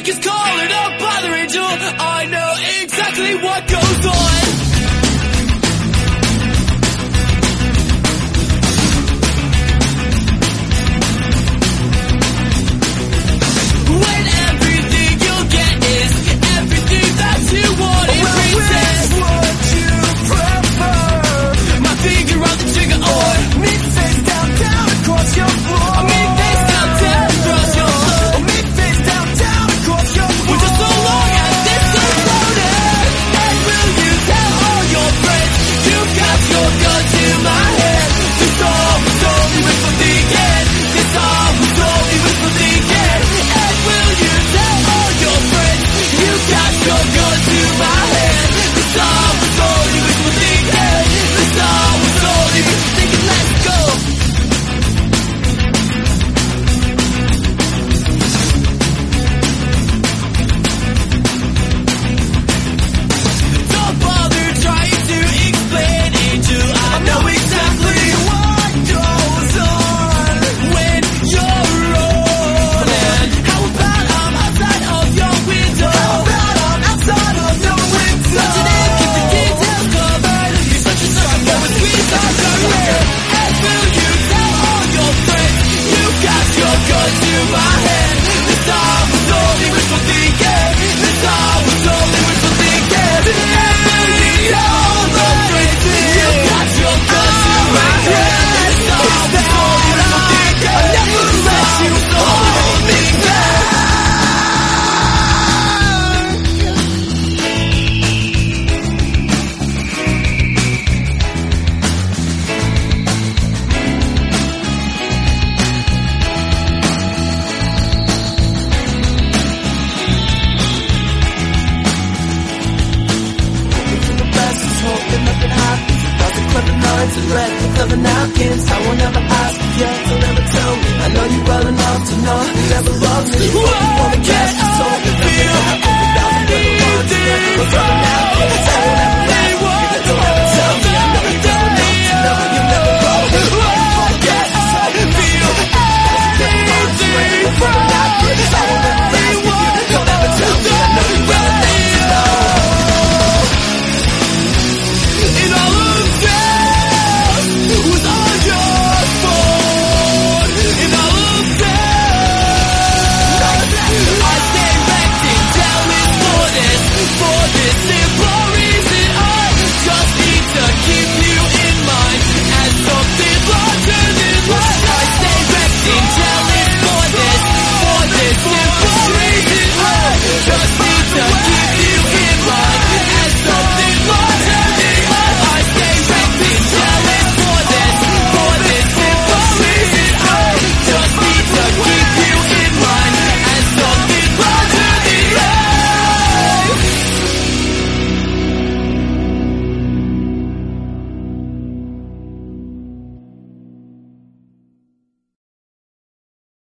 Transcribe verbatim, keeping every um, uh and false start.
think it's calling up by the angel. I know exactly what goes on. And red with clever napkins. I will never ask you to never tell me. I know you well enough to know you never loved me. You wanna guess, so you never know. Without the never want to never clever napkins. I will never